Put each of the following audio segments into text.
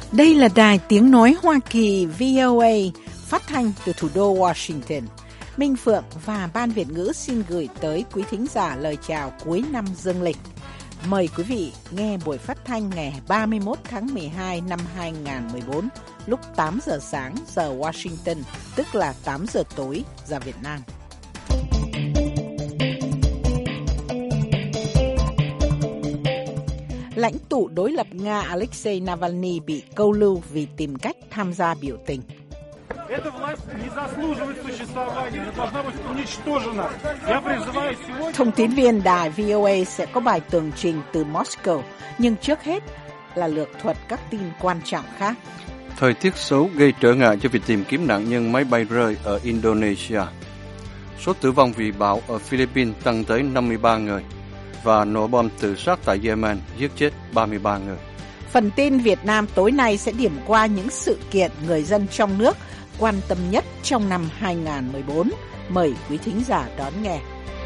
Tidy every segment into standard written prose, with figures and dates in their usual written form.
Đây là đài tiếng nói Hoa Kỳ VOA phát thanh từ thủ đô Washington. Minh Phượng và Ban Việt ngữ xin gửi tới quý thính giả lời chào cuối năm dương lịch. Mời quý vị nghe buổi phát thanh ngày 31 tháng 12 năm 2014 lúc 8 giờ sáng giờ Washington, tức là 8 giờ tối giờ Việt Nam. Lãnh tụ đối lập Nga Alexei Navalny bị câu lưu vì tìm cách tham gia biểu tình. Thông tín viên đài VOA sẽ có bài tường trình từ Moscow, nhưng trước hết là lược thuật các tin quan trọng khác. Thời tiết xấu gây trở ngại cho việc tìm kiếm nạn nhân máy bay rơi ở Indonesia. Số tử vong vì bão ở Philippines tăng tới 53 người. Và nổ bom tự sát tại Yemen giết chết 33 người. Phần tin Việt Nam tối nay sẽ điểm qua những sự kiện người dân trong nước quan tâm nhất trong năm 2014. Mời quý thính giả đón nghe.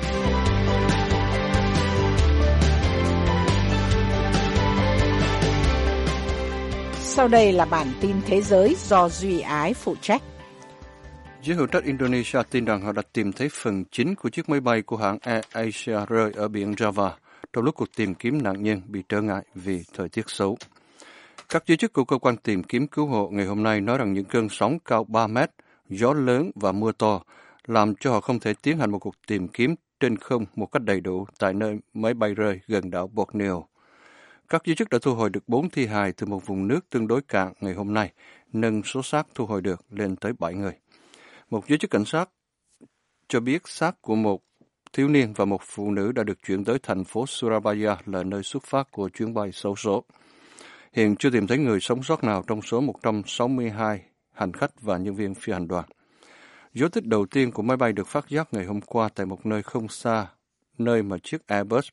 Sau đây là bản tin thế giới do Duy Ái phụ trách. Giới hữu trách Indonesia tin rằng họ đã tìm thấy phần chính của chiếc máy bay của hãng Air Asia rơi ở biển Java trong lúc cuộc tìm kiếm nạn nhân bị trở ngại vì thời tiết xấu. Các giới chức của cơ quan tìm kiếm cứu hộ ngày hôm nay nói rằng những cơn sóng cao 3 mét, gió lớn và mưa to làm cho họ không thể tiến hành một cuộc tìm kiếm trên không một cách đầy đủ tại nơi máy bay rơi gần đảo Borneo. Các giới chức đã thu hồi được 4 thi hài từ một vùng nước tương đối cạn ngày hôm nay, nâng số xác thu hồi được lên tới 7 người. Một giới chức cảnh sát cho biết xác của một thiếu niên và một phụ nữ đã được chuyển tới thành phố Surabaya là nơi xuất phát của chuyến bay xấu số. Hiện chưa tìm thấy người sống sót nào trong số 162 hành khách và nhân viên phi hành đoàn. Dấu tích đầu tiên của máy bay được phát giác ngày hôm qua tại một nơi không xa, nơi mà chiếc Airbus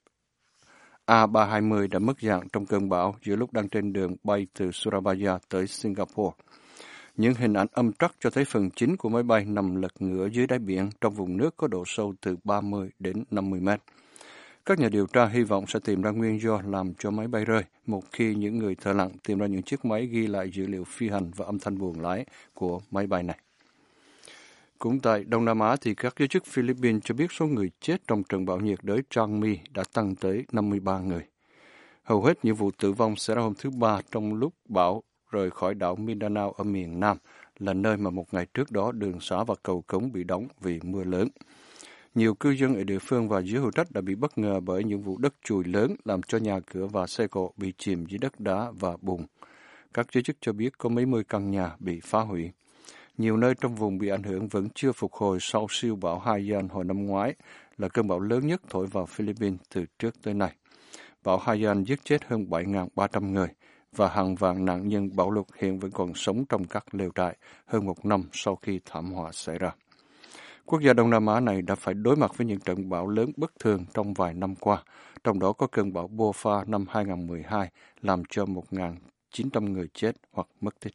A320 đã mất dạng trong cơn bão giữa lúc đang trên đường bay từ Surabaya tới Singapore. Những hình ảnh âm trắc cho thấy phần chính của máy bay nằm lật ngửa dưới đáy biển trong vùng nước có độ sâu từ 30 đến 50 mét. Các nhà điều tra hy vọng sẽ tìm ra nguyên do làm cho máy bay rơi một khi những người thợ lặn tìm ra những chiếc máy ghi lại dữ liệu phi hành và âm thanh buồng lái của máy bay này. Cũng tại Đông Nam Á thì các giới chức Philippines cho biết số người chết trong trận bão nhiệt đới Changmi đã tăng tới 53 người. Hầu hết những vụ tử vong xảy ra hôm thứ Ba trong lúc bão rời khỏi đảo Mindanao ở miền Nam, là nơi mà một ngày trước đó đường xá và cầu cống bị đóng vì mưa lớn. Nhiều cư dân ở địa phương và giới hữu trách đã bị bất ngờ bởi những vụ đất chùi lớn làm cho nhà cửa và xe cộ bị chìm dưới đất đá và bùn. Các giới chức cho biết có mấy mươi căn nhà bị phá hủy. Nhiều nơi trong vùng bị ảnh hưởng vẫn chưa phục hồi sau siêu bão Haiyan hồi năm ngoái, là cơn bão lớn nhất thổi vào Philippines từ trước tới nay. Bão Haiyan giết chết hơn 7.300 người. Và hàng vạn nạn nhân bão lụt hiện vẫn còn sống trong các lều trại hơn một năm sau khi thảm họa xảy ra. Quốc gia Đông Nam Á này đã phải đối mặt với những trận bão lớn bất thường trong vài năm qua, trong đó có cơn bão Bopha năm 2012 làm cho 1.900 người chết hoặc mất tích.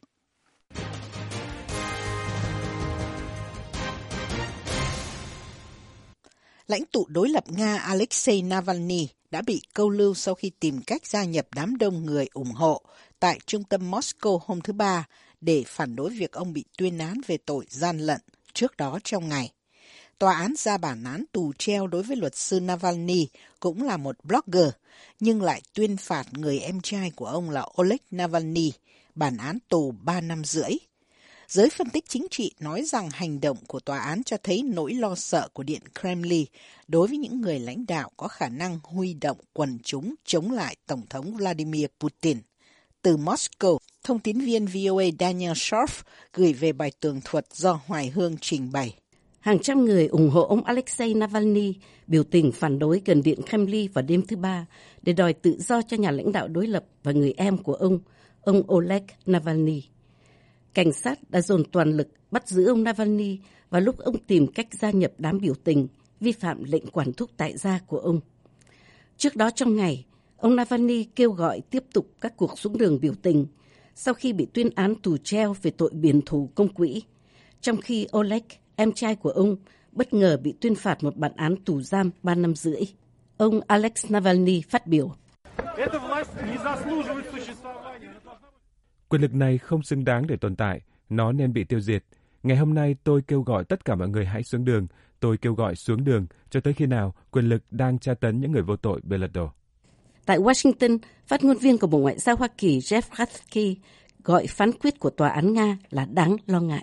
Lãnh tụ đối lập Nga Alexei Navalny đã bị câu lưu sau khi tìm cách gia nhập đám đông người ủng hộ tại trung tâm Moscow hôm thứ Ba để phản đối việc ông bị tuyên án về tội gian lận trước đó trong ngày. Tòa án ra bản án tù treo đối với luật sư Navalny, cũng là một blogger, nhưng lại tuyên phạt người em trai của ông là Oleg Navalny bản án tù 3 năm rưỡi. Giới phân tích chính trị nói rằng hành động của tòa án cho thấy nỗi lo sợ của Điện Kremlin đối với những người lãnh đạo có khả năng huy động quần chúng chống lại Tổng thống Vladimir Putin. Từ Moscow, thông tín viên VOA Daniel Scharf gửi về bài tường thuật do Hoài Hương trình bày. Hàng trăm người ủng hộ ông Alexei Navalny biểu tình phản đối gần Điện Kremlin vào đêm thứ Ba để đòi tự do cho nhà lãnh đạo đối lập và người em của ông Oleg Navalny. Cảnh sát đã dồn toàn lực bắt giữ ông Navalny vào lúc ông tìm cách gia nhập đám biểu tình, vi phạm lệnh quản thúc tại gia của ông. Trước đó trong ngày, ông Navalny kêu gọi tiếp tục các cuộc xuống đường biểu tình sau khi bị tuyên án tù treo về tội biển thủ công quỹ, trong khi Oleg, em trai của ông, bất ngờ bị tuyên phạt một bản án tù giam 3 năm rưỡi. Ông Alex Navalny phát biểu. Quyền lực này không xứng đáng để tồn tại, nó nên bị tiêu diệt. Ngày hôm nay tôi kêu gọi tất cả mọi người hãy xuống đường. Tôi kêu gọi xuống đường cho tới khi nào quyền lực đang tra tấn những người vô tội bị lật đổ. Tại Washington, phát ngôn viên của Bộ Ngoại giao Hoa Kỳ Jeff Ratke gọi phán quyết của tòa án Nga là đáng lo ngại.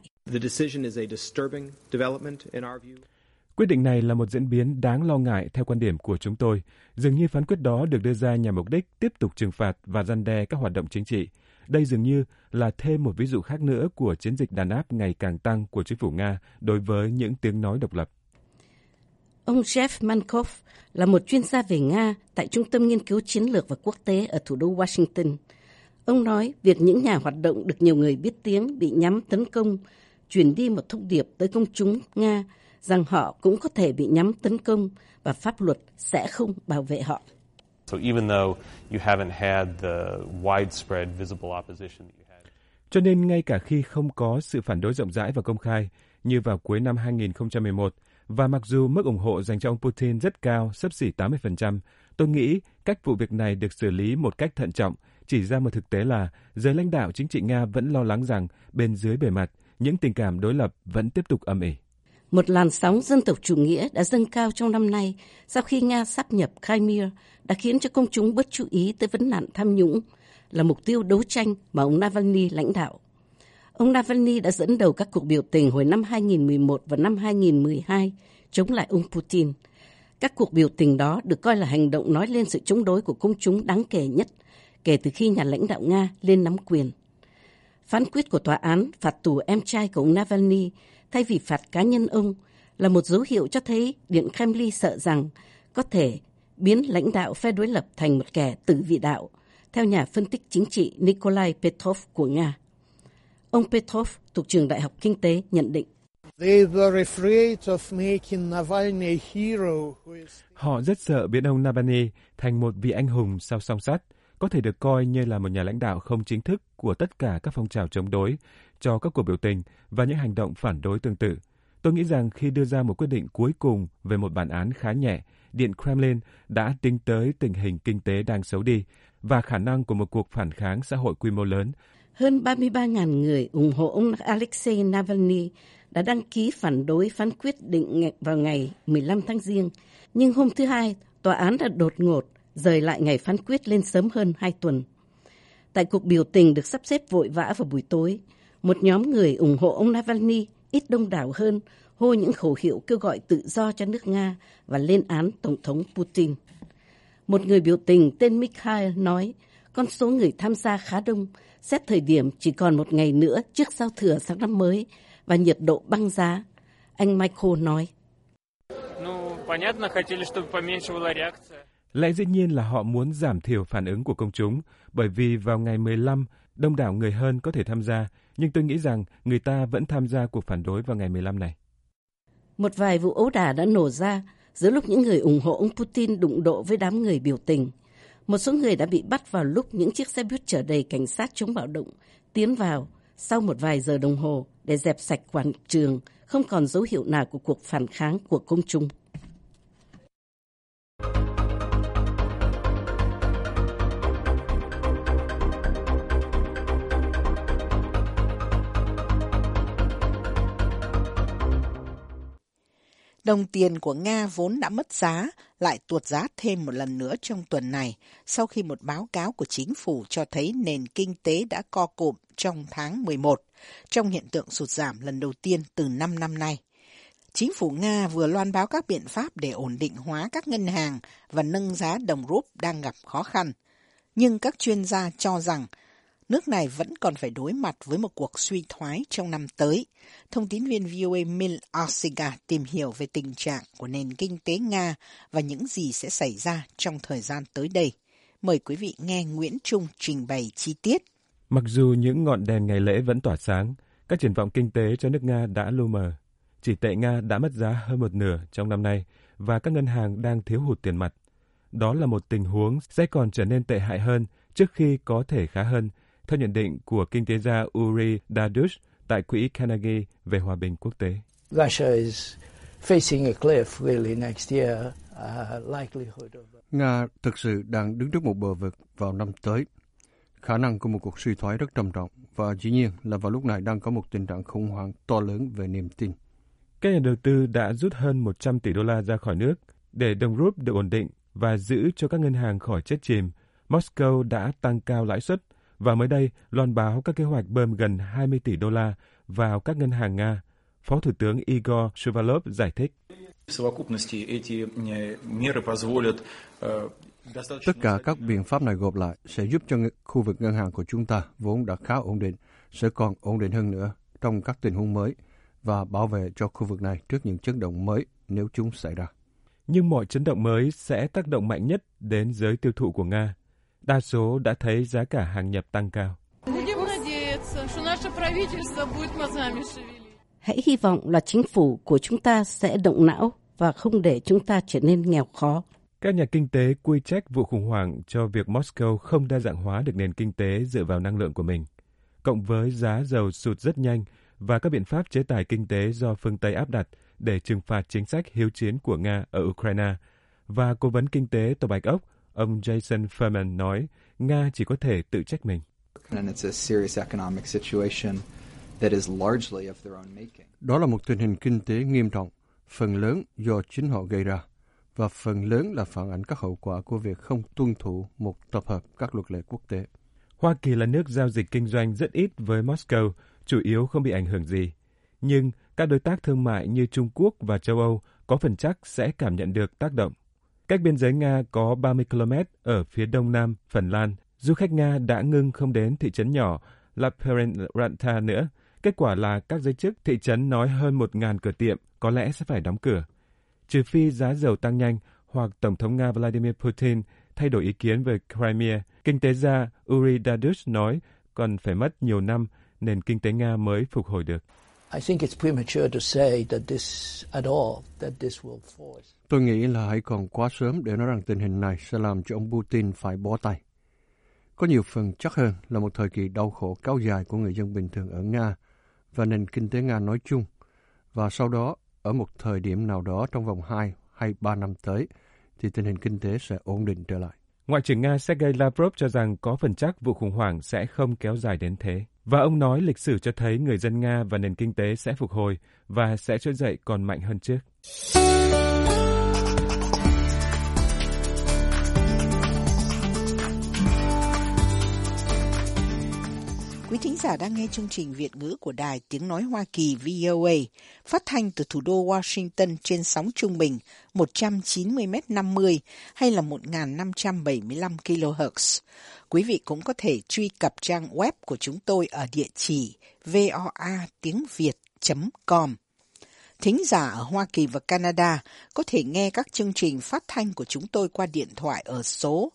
Quyết định này là một diễn biến đáng lo ngại theo quan điểm của chúng tôi. Dường như phán quyết đó được đưa ra nhằm mục đích tiếp tục trừng phạt và răn đe các hoạt động chính trị. Đây dường như là thêm một ví dụ khác nữa của chiến dịch đàn áp ngày càng tăng của chính phủ Nga đối với những tiếng nói độc lập. Ông Jeff Mankov là một chuyên gia về Nga tại Trung tâm Nghiên cứu Chiến lược và Quốc tế ở thủ đô Washington. Ông nói việc những nhà hoạt động được nhiều người biết tiếng bị nhắm tấn công, truyền đi một thông điệp tới công chúng Nga rằng họ cũng có thể bị nhắm tấn công và pháp luật sẽ không bảo vệ họ. Cho nên ngay cả khi không có sự phản đối rộng rãi và công khai như vào cuối năm 2011, và mặc dù mức ủng hộ dành cho ông Putin rất cao, xấp xỉ 80%, tôi nghĩ cách vụ việc này được xử lý một cách thận trọng, chỉ ra một thực tế là giới lãnh đạo chính trị Nga vẫn lo lắng rằng bên dưới bề mặt, những tình cảm đối lập vẫn tiếp tục âm ỉ. Một làn sóng dân tộc chủ nghĩa đã dâng cao trong năm nay sau khi Nga sáp nhập Crimea đã khiến cho công chúng bớt chú ý tới vấn nạn tham nhũng, là mục tiêu đấu tranh mà ông Navalny lãnh đạo. Ông Navalny đã dẫn đầu các cuộc biểu tình hồi năm 2011 và năm 2012 chống lại ông Putin. Các cuộc biểu tình đó được coi là hành động nói lên sự chống đối của công chúng đáng kể nhất kể từ khi nhà lãnh đạo Nga lên nắm quyền. Phán quyết của tòa án phạt tù em trai của ông Navalny thay vì phạt cá nhân ông là một dấu hiệu cho thấy Điện Kremlin sợ rằng có thể biến lãnh đạo phe đối lập thành một kẻ tử vị đạo, theo nhà phân tích chính trị Nikolai Petrov của Nga. Ông Petrov thuộc trường Đại học Kinh tế nhận định. Họ rất sợ biến ông Navalny thành một vị anh hùng sau song sắt, có thể được coi như là một nhà lãnh đạo không chính thức của tất cả các phong trào chống đối, cho các cuộc biểu tình và những hành động phản đối tương tự. Tôi nghĩ rằng khi đưa ra một quyết định cuối cùng về một bản án khá nhẹ, Điện Kremlin đã tính tới tình hình kinh tế đang xấu đi và khả năng của một cuộc phản kháng xã hội quy mô lớn. Hơn 33.000 người ủng hộ ông Alexei Navalny đã đăng ký phản đối phán quyết định vào ngày 15 tháng Giêng. Nhưng hôm thứ Hai, tòa án đã đột ngột rời lại ngày phán quyết lên sớm hơn 2 tuần. Tại cuộc biểu tình được sắp xếp vội vã vào buổi tối, một nhóm người ủng hộ ông Navalny ít đông đảo hơn hô những khẩu hiệu kêu gọi tự do cho nước Nga và lên án Tổng thống Putin. Một người biểu tình tên Mikhail nói con số người tham gia khá đông, xét thời điểm chỉ còn một ngày nữa trước giao thừa sang năm mới và nhiệt độ băng giá. Anh Michael nói. Lẽ dĩ nhiên là họ muốn giảm thiểu phản ứng của công chúng, bởi vì vào ngày 15, đông đảo người hơn có thể tham gia, nhưng tôi nghĩ rằng người ta vẫn tham gia cuộc phản đối vào ngày 15 này. Một vài vụ ấu đả đã nổ ra giữa lúc những người ủng hộ ông Putin đụng độ với đám người biểu tình. Một số người đã bị bắt vào lúc những chiếc xe buýt chở đầy cảnh sát chống bạo động tiến vào sau một vài giờ đồng hồ để dẹp sạch quảng trường, không còn dấu hiệu nào của cuộc phản kháng của công chúng. Đồng tiền của Nga vốn đã mất giá, lại tuột giá thêm một lần nữa trong tuần này, sau khi một báo cáo của chính phủ cho thấy nền kinh tế đã co cụm trong tháng 11, trong hiện tượng sụt giảm lần đầu tiên từ 5 năm nay. Chính phủ Nga vừa loan báo các biện pháp để ổn định hóa các ngân hàng và nâng giá đồng rúp đang gặp khó khăn. Nhưng các chuyên gia cho rằng nước này vẫn còn phải đối mặt với một cuộc suy thoái trong năm tới. Thông tín viên VOA Mil Arsiga tìm hiểu về tình trạng của nền kinh tế Nga và những gì sẽ xảy ra trong thời gian tới đây. Mời quý vị nghe Nguyễn Trung trình bày chi tiết. Mặc dù những ngọn đèn ngày lễ vẫn tỏa sáng, các triển vọng kinh tế cho nước Nga đã lu mờ. Chỉ tệ Nga đã mất giá hơn một nửa trong năm nay và các ngân hàng đang thiếu hụt tiền mặt. Đó là một tình huống sẽ còn trở nên tệ hại hơn trước khi có thể khá hơn, theo nhận định của kinh tế gia Uri Dadush tại Quỹ Carnegie về hòa bình quốc tế. Nga thực sự đang đứng trước một bờ vực vào năm tới. khả năng của một cuộc suy thoái rất trầm trọng và dĩ nhiên là vào lúc này đang có một tình trạng khủng hoảng to lớn về niềm tin. Các nhà đầu tư đã rút hơn 100 tỷ đô la ra khỏi nước để đồng rúp được ổn định và giữ cho các ngân hàng khỏi chết chìm. Moscow đã tăng cao lãi suất và mới đây loan báo các kế hoạch bơm gần 20 tỷ đô la vào các ngân hàng Nga. Phó Thủ tướng Igor Shuvalov giải thích. Tất cả các biện pháp này gộp lại sẽ giúp cho khu vực ngân hàng của chúng ta vốn đã khá ổn định, sẽ còn ổn định hơn nữa trong các tình huống mới và bảo vệ cho khu vực này trước những chấn động mới nếu chúng xảy ra. Nhưng mọi chấn động mới sẽ tác động mạnh nhất đến giới tiêu thụ của Nga. Đa số đã thấy giá cả hàng nhập tăng cao. Hãy hy vọng là chính phủ của chúng ta sẽ động não và không để chúng ta trở nên nghèo khó. Các nhà kinh tế quy trách vụ khủng hoảng cho việc Moscow không đa dạng hóa được nền kinh tế dựa vào năng lượng của mình, cộng với giá dầu sụt rất nhanh và các biện pháp chế tài kinh tế do phương Tây áp đặt để trừng phạt chính sách hiếu chiến của Nga ở Ukraine. Và cố vấn kinh tế Tổ Bạch Ốc, ông Jason Furman nói, Nga chỉ có thể tự trách mình. Đó là một tình hình kinh tế nghiêm trọng, phần lớn do chính họ gây ra, và phần lớn là phản ánh các hậu quả của việc không tuân thủ một tập hợp các luật lệ quốc tế. Hoa Kỳ là nước giao dịch kinh doanh rất ít với Moscow, chủ yếu không bị ảnh hưởng gì. Nhưng các đối tác thương mại như Trung Quốc và châu Âu có phần chắc sẽ cảm nhận được tác động. Cách biên giới Nga có 30 km ở phía đông nam Phần Lan. Du khách Nga đã ngưng không đến thị trấn nhỏ La Perelranta nữa. Kết quả là các giới chức thị trấn nói hơn 1.000 cửa tiệm có lẽ sẽ phải đóng cửa. Trừ phi giá dầu tăng nhanh hoặc Tổng thống Nga Vladimir Putin thay đổi ý kiến về Crimea, kinh tế gia Uri Dadush nói còn phải mất nhiều năm nền kinh tế Nga mới phục hồi được. Tôi nghĩ là hãy còn quá sớm để nói rằng tình hình này sẽ làm cho ông Putin phải bó tay. Có nhiều phần chắc hơn là một thời kỳ đau khổ kéo dài của người dân bình thường ở Nga và nền kinh tế Nga nói chung. Và sau đó, ở một thời điểm nào đó trong vòng 2 hay 3 năm tới, thì tình hình kinh tế sẽ ổn định trở lại. Ngoại trưởng Nga Sergei Lavrov cho rằng có phần chắc vụ khủng hoảng sẽ không kéo dài đến thế. Và ông nói lịch sử cho thấy người dân Nga và nền kinh tế sẽ phục hồi và sẽ trỗi dậy còn mạnh hơn trước. Quý thính giả đang nghe chương trình Việt ngữ của Đài Tiếng Nói Hoa Kỳ VOA, phát thanh từ thủ đô Washington trên sóng trung bình 190m50 hay là 1575 kHz. Quý vị cũng có thể truy cập trang web của chúng tôi ở địa chỉ voatiengviet.com. Thính giả ở Hoa Kỳ và Canada có thể nghe các chương trình phát thanh của chúng tôi qua điện thoại ở số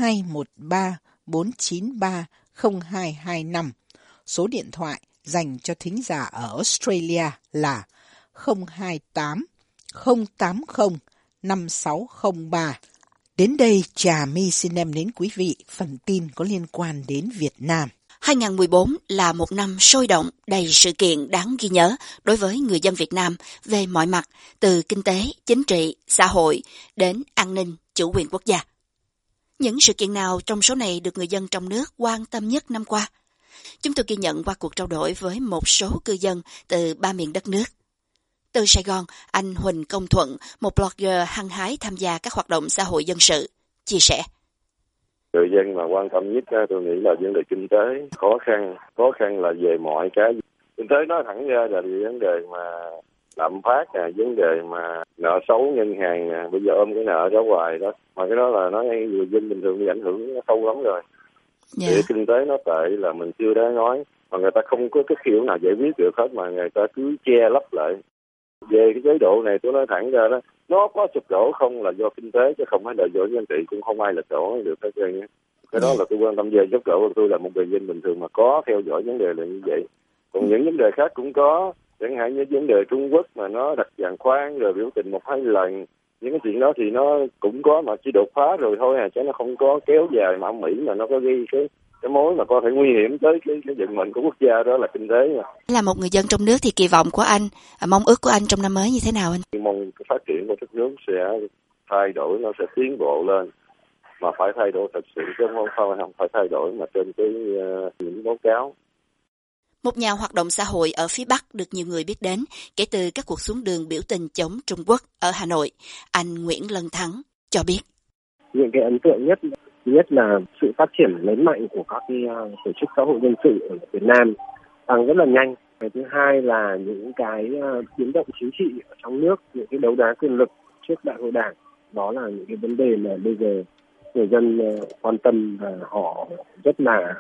213-493-0225. Số điện thoại dành cho thính giả ở Australia là 028 080 5603. Đến đây, Trà My xin đem đến quý vị phần tin có liên quan đến Việt Nam. 2014 là một năm sôi động, đầy sự kiện đáng ghi nhớ đối với người dân Việt Nam về mọi mặt, từ kinh tế, chính trị, xã hội đến an ninh, chủ quyền quốc gia. Những sự kiện nào trong số này được người dân trong nước quan tâm nhất năm qua? Chúng tôi ghi nhận qua cuộc trao đổi với một số cư dân từ ba miền đất nước. Từ Sài Gòn, anh Huỳnh Công Thuận, một blogger hăng hái tham gia các hoạt động xã hội dân sự, chia sẻ. Người dân mà quan tâm nhất tôi nghĩ là vấn đề kinh tế, khó khăn là về mọi cái. Kinh tế nói thẳng ra là vấn đề mà lạm phát, vấn đề mà nợ xấu ngân hàng, bây giờ ôm cái nợ đó hoài đó. Mà cái đó là nói người dân bình thường bị ảnh hưởng nó sâu lắm rồi. Thì kinh tế nó tệ là mình chưa đã nói, mà người ta không có cái kiểu nào giải quyết được hết mà người ta cứ che lấp lại. Về cái chế độ này tôi nói thẳng ra đó, nó có sụp đổ không là do kinh tế chứ không phải là do chính trị, cũng không ai lật đổ được hết trơn. Cái đó là tôi quan tâm về sụp đổ, tôi là một người dân bình thường mà có theo dõi vấn đề là như vậy. Còn những vấn đề khác cũng có, chẳng hạn như vấn đề Trung Quốc mà nó đặt giàn khoan rồi biểu tình 1-2 lần. Những cái chuyện đó thì nó cũng có mà chỉ đột phá rồi thôi chứ nó không có kéo dài mà Mỹ mà nó có ghi cái mối mà có thể nguy hiểm tới cái vận mệnh của quốc gia, đó là kinh tế mà. Là một người dân trong nước thì kỳ vọng của anh, mong ước của anh trong năm mới như thế nào anh? Mong phát triển của đất nước sẽ thay đổi, nó sẽ tiến bộ lên. mà phải thay đổi thật sự, chứ không phải thay đổi mà trên cái những báo cáo. Một nhà hoạt động xã hội ở phía Bắc được nhiều người biết đến kể từ các cuộc xuống đường biểu tình chống Trung Quốc ở Hà Nội. Anh Nguyễn Lân Thắng cho biết. Những cái ấn tượng nhất là sự phát triển lớn mạnh của các cái tổ chức xã hội dân sự ở Việt Nam tăng rất là nhanh. Cái thứ hai là những cái biến động chính trị ở trong nước, những cái đấu đá quyền lực trước đại hội đảng. Đó là những cái vấn đề mà bây giờ người dân quan tâm và họ rất là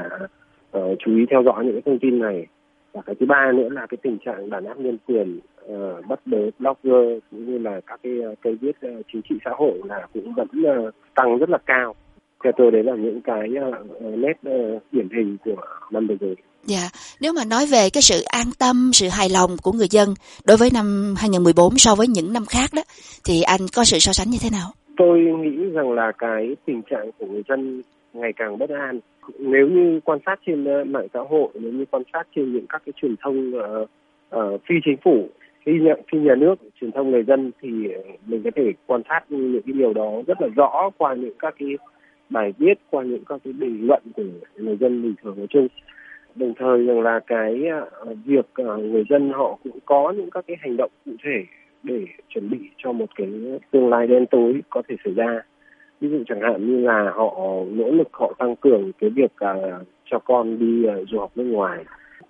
chú ý theo dõi những cái thông tin này. Và cái thứ ba nữa là cái tình trạng đàn áp nhân quyền, bắt bớ blogger cũng như là các cái cây viết chính trị xã hội là cũng vẫn tăng rất là cao. Theo tôi đấy là những cái nét điển hình của năm vừa rồi. Dạ, nếu mà nói về cái sự an tâm, sự hài lòng của người dân đối với năm 2014 so với những năm khác đó, thì anh có sự so sánh như thế nào? Tôi nghĩ rằng là cái tình trạng của người dân ngày càng bất an. Nếu như quan sát trên mạng xã hội, nếu như quan sát trên những các cái truyền thông phi chính phủ, phi nhà nước, truyền thông người dân thì mình có thể quan sát những cái điều đó rất là rõ qua những các cái bài viết, qua những các cái bình luận của người dân bình thường nói chung. Đồng thời rằng là cái việc người dân họ cũng có những các cái hành động cụ thể để chuẩn bị cho một cái tương lai đen tối có thể xảy ra. Ví dụ chẳng hạn như là họ nỗ lực họ tăng cường cái việc cho con đi du học nước ngoài.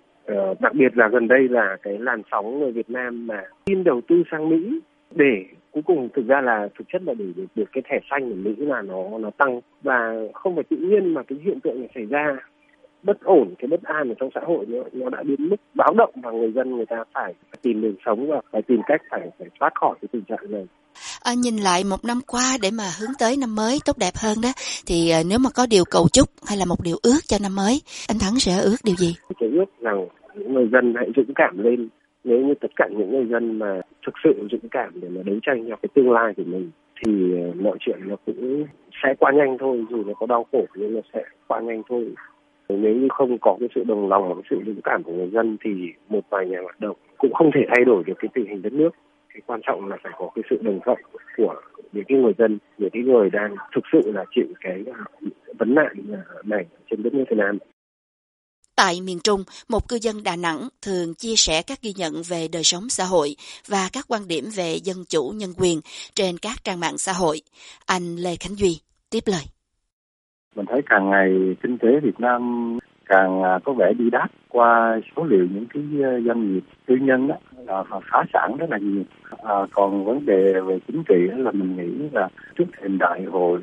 Đặc biệt là gần đây là cái làn sóng người Việt Nam mà xin đầu tư sang Mỹ để cuối cùng thực ra là thực chất là để được cái thẻ xanh ở Mỹ là nó tăng, và không phải tự nhiên mà cái hiện tượng này xảy ra. Bất ổn, cái bất an ở trong xã hội nó đã đến mức báo động, và người dân người ta phải tìm đường sống và phải tìm cách phải thoát khỏi cái tình trạng này. Nhìn lại một năm qua để mà hướng tới năm mới tốt đẹp hơn đó, thì nếu mà có điều cầu chúc hay là một điều ước cho năm mới, anh Thắng sẽ ước điều gì? Tôi ước rằng những người dân hãy dũng cảm lên. Nếu như tất cả những người dân mà thực sự dũng cảm để mà đấu tranh cho cái tương lai của mình thì mọi chuyện nó cũng sẽ qua nhanh thôi, dù nó có đau khổ nhưng nó sẽ qua nhanh thôi. Nếu như không có cái sự đồng lòng và cái sự dũng cảm của người dân thì một vài nhà hoạt động cũng không thể thay đổi được cái tình hình đất nước. Cái quan trọng là phải có cái sự đồng thuận của những cái người dân, những cái người đang thực sự là chịu cái vấn nạn này trên đất nước Việt Nam. Tại miền Trung, một cư dân Đà Nẵng thường chia sẻ các ghi nhận về đời sống xã hội và các quan điểm về dân chủ nhân quyền trên các trang mạng xã hội. Anh Lê Khánh Duy tiếp lời. Mình thấy càng ngày kinh tế Việt Nam càng có vẻ đi đắt qua số liệu những cái doanh nghiệp tư nhân đó là phá sản rất là nhiều. Còn vấn đề về chính trị đó là mình nghĩ là trước thềm đại hội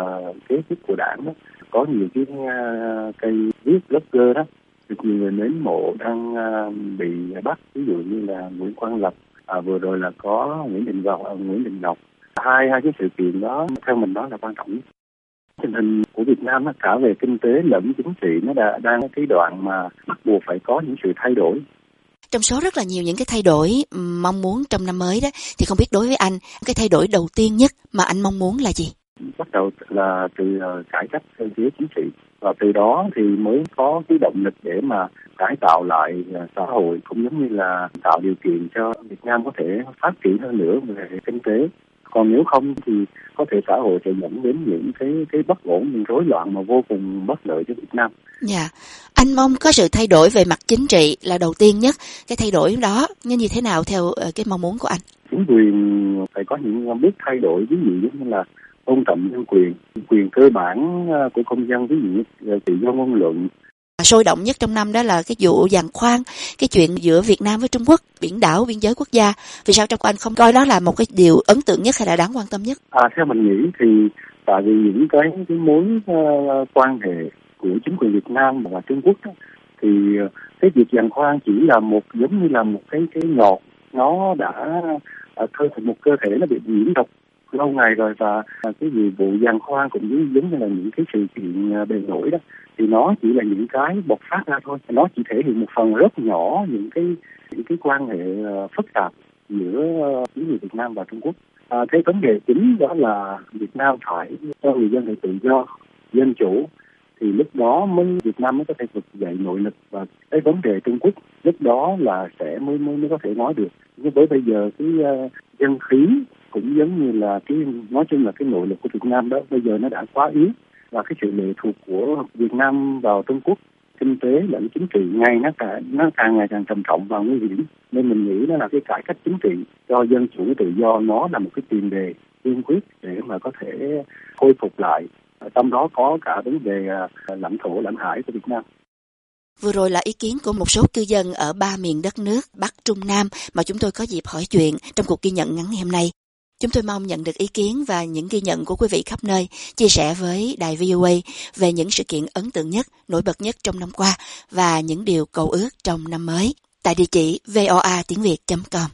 kế tiếp của đảng đó, có nhiều cái cây viết blogger đó được nhiều người mến mộ đang bị bắt, ví dụ như là Nguyễn Quang Lập, vừa rồi là có Nguyễn Đình Ngọc. Hai cái sự kiện đó theo mình đó là quan trọng nhất. Tình hình của Việt Nam cả về kinh tế lẫn chính trị nó đang cái đoạn mà bắt buộc phải có những sự thay đổi. Trong số rất là nhiều những cái thay đổi mong muốn trong năm mới đó, thì không biết đối với anh, cái thay đổi đầu tiên nhất mà anh mong muốn là gì? Bắt đầu là từ cải cách cơ chế chính trị, và từ đó thì mới có cái động lực để mà cải tạo lại xã hội, cũng giống như là tạo điều kiện cho Việt Nam có thể phát triển hơn nữa về kinh tế. Còn nếu không thì có thể xã hội sẽ dẫn đến những cái bất ổn, những rối loạn mà vô cùng bất lợi cho Việt Nam. Dạ, anh mong có sự thay đổi về mặt chính trị là đầu tiên nhất. Cái thay đổi đó như thế nào theo cái mong muốn của anh? Chính quyền phải có những bước thay đổi, ví dụ như là tôn trọng nhân quyền cơ bản của công dân, ví dụ như tự do ngôn luận. Sôi động nhất trong năm đó là cái vụ giàn khoan, cái chuyện giữa Việt Nam với Trung Quốc, biển đảo, biên giới quốc gia. Vì sao trong anh không coi đó là một cái điều ấn tượng nhất hay là đáng quan tâm nhất? Theo mình nghĩ thì tại vì những cái mối quan hệ của chính quyền Việt Nam và Trung Quốc đó, thì cái việc giàn khoan chỉ là giống như là một cái nhọt, nó đã cơ thành một cơ thể nó bị nhiễm độc lâu ngày rồi, và cái vụ giàn khoan cũng giống như là những cái sự kiện bề nổi đó, thì nó chỉ là những cái bộc phát ra thôi, nó chỉ thể hiện một phần rất nhỏ những cái quan hệ phức tạp giữa chính quyền Việt Nam và Trung Quốc. Cái vấn đề chính đó là Việt Nam phải cho người dân được tự do, dân chủ, thì lúc đó Việt Nam mới có thể vực dậy nội lực, và cái vấn đề Trung Quốc lúc đó là sẽ mới có thể nói được. Nhưng với bây giờ cái dân khí cũng giống như là nói chung là cái nội lực của Việt Nam đó bây giờ nó đã quá yếu, và cái sự lệ thuộc của Việt Nam vào Trung Quốc kinh tế lẫn chính trị nó càng ngày càng trầm trọng và nguy hiểm. Nên mình nghĩ đó là cái cải cách chính trị cho dân chủ tự do, nó là một cái tiền đề tiên quyết để mà có thể khôi phục lại, trong đó có cả vấn đề lãnh thổ lãnh hải của Việt Nam. Vừa rồi là ý kiến của một số cư dân ở 3 miền đất nước Bắc, Trung, Nam mà chúng tôi có dịp hỏi chuyện trong cuộc ghi nhận ngắn ngày hôm nay. Chúng tôi mong nhận được ý kiến và những ghi nhận của quý vị khắp nơi, chia sẻ với đài VOA về những sự kiện ấn tượng nhất, nổi bật nhất trong năm qua và những điều cầu ước trong năm mới tại địa chỉ voa.tiếng.việt.com.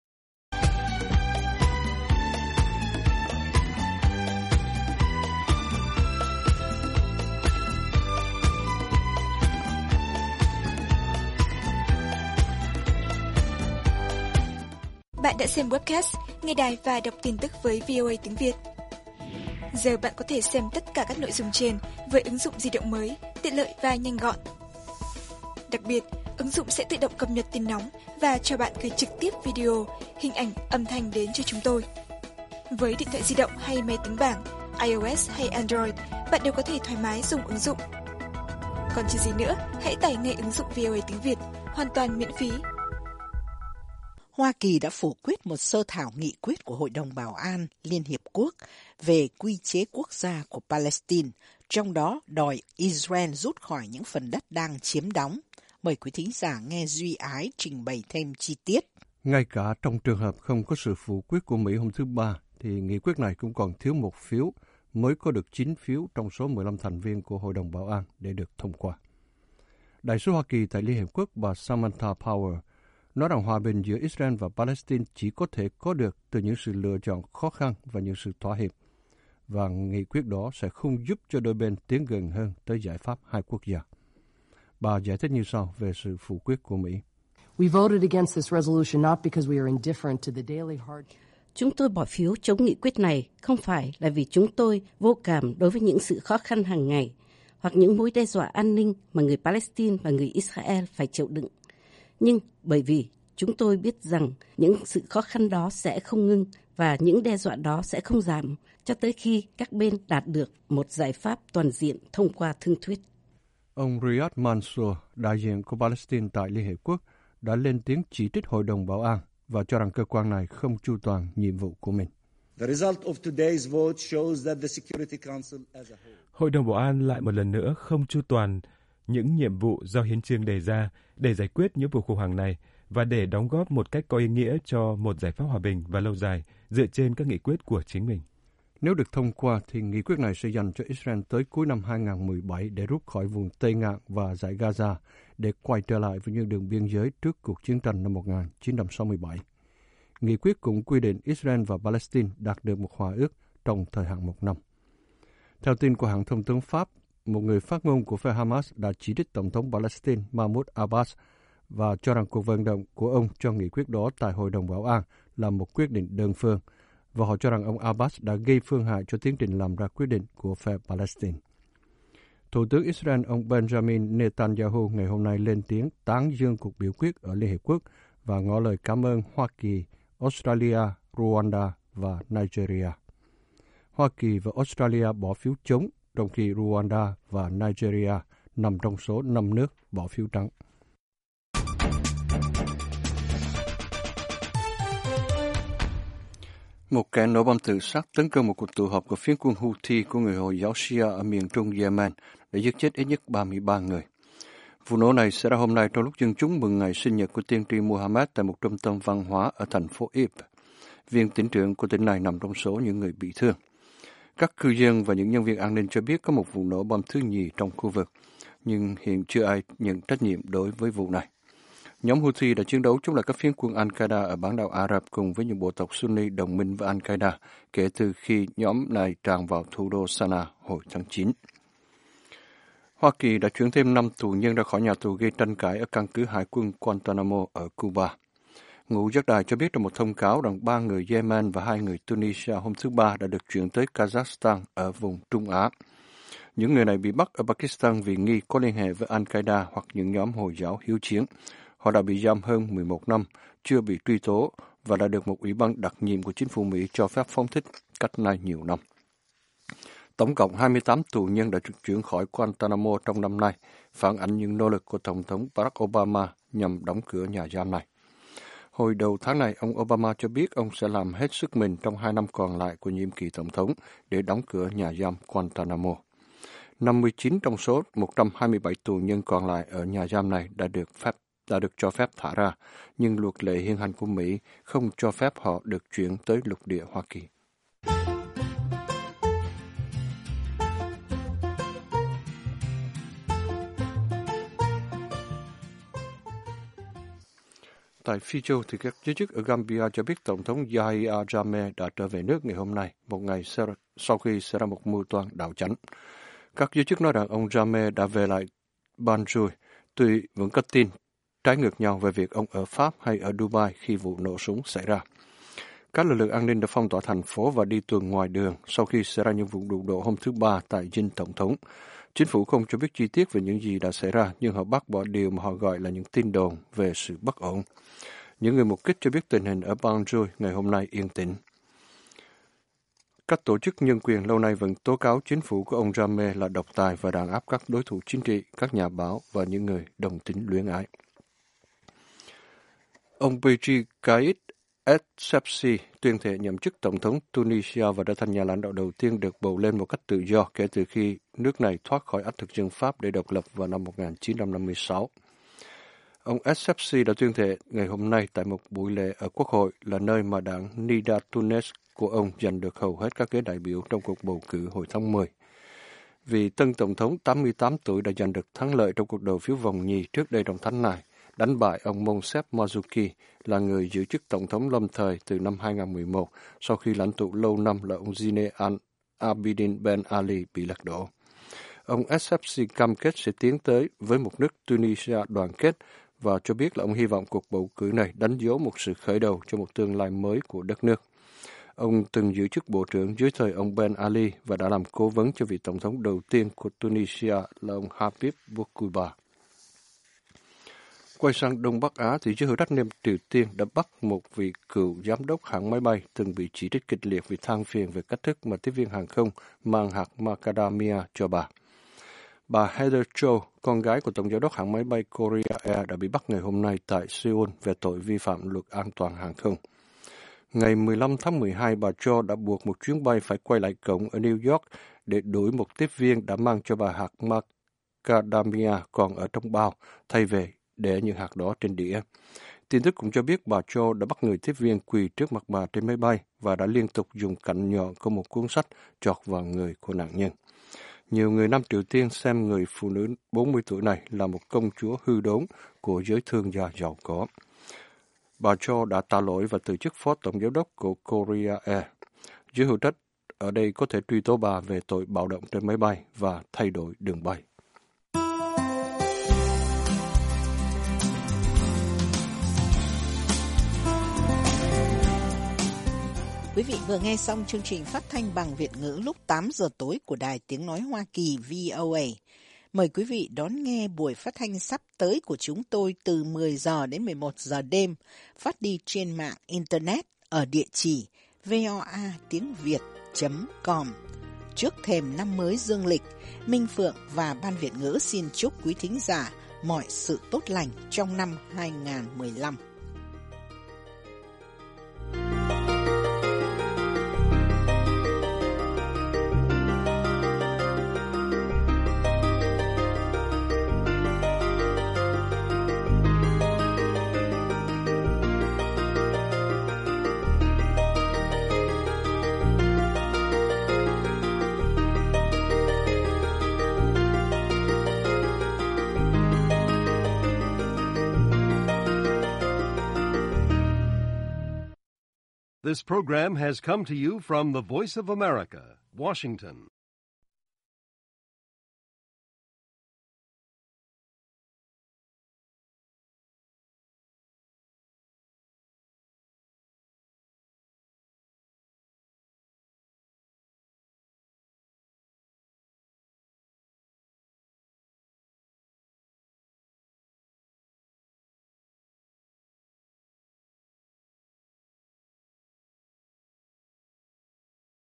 Bạn đã xem webcast, nghe đài và đọc tin tức với VOA tiếng Việt. Giờ bạn có thể xem tất cả các nội dung trên với ứng dụng di động mới, tiện lợi và nhanh gọn. Đặc biệt, ứng dụng sẽ tự động cập nhật tin nóng và cho bạn gửi trực tiếp video, hình ảnh, âm thanh đến cho chúng tôi. Với điện thoại di động hay máy tính bảng, iOS hay Android, bạn đều có thể thoải mái dùng ứng dụng. Còn chờ gì nữa, hãy tải ngay ứng dụng VOA tiếng Việt, hoàn toàn miễn phí. Hoa Kỳ đã phủ quyết một sơ thảo nghị quyết của Hội đồng Bảo an Liên Hiệp Quốc về quy chế quốc gia của Palestine, trong đó đòi Israel rút khỏi những phần đất đang chiếm đóng. Mời quý thính giả nghe Duy Ái trình bày thêm chi tiết. Ngay cả trong trường hợp không có sự phủ quyết của Mỹ hôm thứ Ba, thì nghị quyết này cũng còn thiếu một phiếu mới có được 9 phiếu trong số 15 thành viên của Hội đồng Bảo an để được thông qua. Đại sứ Hoa Kỳ tại Liên Hiệp Quốc bà Samantha Power nói rằng hòa bình giữa Israel và Palestine chỉ có thể có được từ những sự lựa chọn khó khăn và những sự thỏa hiệp, và nghị quyết đó sẽ không giúp cho đôi bên tiến gần hơn tới giải pháp hai quốc gia. Bà giải thích như sau về sự phủ quyết của Mỹ. Chúng tôi bỏ phiếu chống nghị quyết này không phải là vì chúng tôi vô cảm đối với những sự khó khăn hàng ngày hoặc những mối đe dọa an ninh mà người Palestine và người Israel phải chịu đựng, nhưng bởi vì chúng tôi biết rằng những sự khó khăn đó sẽ không ngưng và những đe dọa đó sẽ không giảm cho tới khi các bên đạt được một giải pháp toàn diện thông qua thương thuyết. Ông Riyad Mansour, đại diện của Palestine tại Liên Hiệp Quốc, đã lên tiếng chỉ trích Hội đồng Bảo an và cho rằng cơ quan này không chu toàn nhiệm vụ của mình. Hội đồng Bảo an lại một lần nữa không chu toàn những nhiệm vụ do hiến chương đề ra để giải quyết những cuộc khủng hoảng này và để đóng góp một cách có ý nghĩa cho một giải pháp hòa bình và lâu dài dựa trên các nghị quyết của chính mình. Nếu được thông qua thì nghị quyết này sẽ dành cho Israel tới cuối năm 2017 để rút khỏi vùng Tây Ngạn và dải Gaza để quay trở lại với những đường biên giới trước cuộc chiến tranh năm 1967. Nghị quyết cũng quy định Israel và Palestine đạt được một hòa ước trong thời hạn 1 năm. Theo tin của hãng thông tấn Pháp, một người phát ngôn của phe Hamas đã chỉ trích Tổng thống Palestine Mahmoud Abbas và cho rằng cuộc vận động của ông cho nghị quyết đó tại Hội đồng Bảo an là một quyết định đơn phương, và họ cho rằng ông Abbas đã gây phương hại cho tiến trình làm ra quyết định của phe Palestine. Thủ tướng Israel ông Benjamin Netanyahu ngày hôm nay lên tiếng tán dương cuộc biểu quyết ở Liên Hiệp Quốc và ngỏ lời cảm ơn Hoa Kỳ, Australia, Rwanda và Nigeria. Hoa Kỳ và Australia bỏ phiếu chống, trong khi Rwanda và Nigeria nằm trong số 5 nước bỏ phiếu trắng. Một kẻ nổ bom tự sát tấn công một cuộc tụ họp của phiến quân Houthi của người Hồi giáo Shia ở miền trung Yemen để giết chết ít nhất 33 người. Vụ nổ này xảy ra hôm nay trong lúc dân chúng mừng ngày sinh nhật của tiên tri Muhammad tại một trung tâm văn hóa ở thành phố Ib. Viên tỉnh trưởng của tỉnh này nằm trong số những người bị thương. Các cư dân và những nhân viên an ninh cho biết có một vụ nổ bom thứ nhì trong khu vực, nhưng hiện chưa ai nhận trách nhiệm đối với vụ này. Nhóm Houthi đã chiến đấu chống lại các phiến quân Al-Qaeda ở bán đảo Ả Rập cùng với những bộ tộc Sunni đồng minh với Al-Qaeda kể từ khi nhóm này tràn vào thủ đô Sanaa hồi tháng 9. Hoa Kỳ đã chuyển thêm 5 tù nhân ra khỏi nhà tù gây tranh cãi ở căn cứ hải quân Guantanamo ở Cuba. Ngũ giác đài cho biết trong một thông cáo rằng 3 người Yemen và 2 người Tunisia hôm thứ Ba đã được chuyển tới Kazakhstan ở vùng Trung Á. Những người này bị bắt ở Pakistan vì nghi có liên hệ với Al-Qaeda hoặc những nhóm Hồi giáo hiếu chiến. Họ đã bị giam hơn 11 năm chưa bị truy tố và đã được một ủy ban đặc nhiệm của chính phủ Mỹ cho phép phóng thích cách nay nhiều năm. Tổng cộng 28 tù nhân đã được chuyển khỏi Guantanamo trong năm nay, phản ánh những nỗ lực của Tổng thống Barack Obama nhằm đóng cửa nhà giam này. Hồi đầu tháng này, ông Obama cho biết ông sẽ làm hết sức mình trong 2 năm còn lại của nhiệm kỳ Tổng thống để đóng cửa nhà giam Guantanamo. 59 trong số 127 tù nhân còn lại ở nhà giam này đã được cho phép thả ra, nhưng luật lệ hiện hành của Mỹ không cho phép họ được chuyển tới lục địa Hoa Kỳ. Tại Phi Châu, thì các giới chức ở Gambia cho biết Tổng thống Yahya Jammeh đã trở về nước ngày hôm nay, một ngày sau khi xảy ra một mưu toan đảo chánh. Các giới chức nói rằng ông Jammeh đã về lại Banjul, tuy vẫn có tin trái ngược nhau về việc ông ở Pháp hay ở Dubai khi vụ nổ súng xảy ra. Các lực lượng an ninh đã phong tỏa thành phố và đi tuần ngoài đường sau khi xảy ra những vụ đụng độ hôm thứ Ba tại dinh Tổng thống. Chính phủ không cho biết chi tiết về những gì đã xảy ra, nhưng họ bác bỏ điều mà họ gọi là những tin đồn về sự bất ổn. Những người mục kích cho biết tình hình ở Banjul ngày hôm nay yên tĩnh. Các tổ chức nhân quyền lâu nay vẫn tố cáo chính phủ của ông Jammeh là độc tài và đàn áp các đối thủ chính trị, các nhà báo và những người đồng tính luyến ái. Ông Beji Caid Essebsi tuyên thệ nhậm chức Tổng thống Tunisia và trở thành nhà lãnh đạo đầu tiên được bầu lên một cách tự do kể từ khi nước này thoát khỏi ách thực dân Pháp để độc lập vào năm 1956. Ông Essebsi đã tuyên thệ ngày hôm nay tại một buổi lễ ở Quốc hội là nơi mà đảng Nida Tounes của ông giành được hầu hết các ghế đại biểu trong cuộc bầu cử hồi tháng 10. Vì tân Tổng thống 88 tuổi đã giành được thắng lợi trong cuộc đầu phiếu vòng nhì trước đây trong tháng này, đánh bại ông Monsef Mazuki là người giữ chức Tổng thống lâm thời từ năm 2011 sau khi lãnh tụ lâu năm là ông Zine al-Abidine Ben Ali bị lật đổ. Ông Essebsi cam kết sẽ tiến tới với một nước Tunisia đoàn kết và cho biết là ông hy vọng cuộc bầu cử này đánh dấu một sự khởi đầu cho một tương lai mới của đất nước. Ông từng giữ chức bộ trưởng dưới thời ông Ben Ali và đã làm cố vấn cho vị tổng thống đầu tiên của Tunisia là ông Habib Bourguiba. Quay sang Đông Bắc Á, thì giới hữu trách Nam Triều Tiên đã bắt một vị cựu giám đốc hãng máy bay từng bị chỉ trích kịch liệt vì than phiền về cách thức mà tiếp viên hàng không mang hạt macadamia cho bà. Bà Heather Cho, con gái của tổng giám đốc hãng máy bay Korea Air, đã bị bắt ngày hôm nay tại Seoul về tội vi phạm luật an toàn hàng không. Ngày 15 tháng 12, bà Cho đã buộc một chuyến bay phải quay lại cổng ở New York để đuổi một tiếp viên đã mang cho bà hạt macadamia còn ở trong bao, thay về để những hạt đó trên đĩa. Tin tức cũng cho biết bà Cho đã bắt người tiếp viên quỳ trước mặt bà trên máy bay và đã liên tục dùng cạnh nhọn của một cuốn sách chọt vào người của nạn nhân. Nhiều người Nam Triều Tiên xem người phụ nữ 40 tuổi này là một công chúa hư đốn của giới thương gia giàu có. Bà Cho đã tạ lỗi và từ chức phó tổng giám đốc của Korea Air. Giới hữu trách ở đây có thể truy tố bà về tội bạo động trên máy bay và thay đổi đường bay. Quý vị vừa nghe xong chương trình phát thanh bằng Việt ngữ lúc 8 giờ tối của Đài Tiếng Nói Hoa Kỳ VOA. Mời quý vị đón nghe buổi phát thanh sắp tới của chúng tôi từ 10 giờ đến 11 giờ đêm, phát đi trên mạng Internet ở địa chỉ voatiengviet.com. Trước thềm năm mới dương lịch, Minh Phượng và Ban Việt ngữ xin chúc quý thính giả mọi sự tốt lành trong năm 2015. This program has come to you from the Voice of America, Washington.